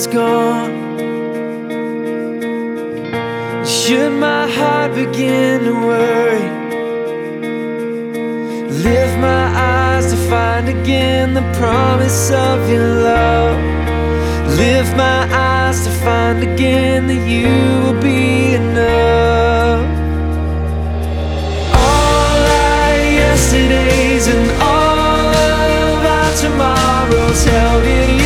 is gone, should my heart begin to worry, lift my eyes to find again the promise of your love. Lift my eyes to find again that you will be enough. All our yesterdays and all of our tomorrows held in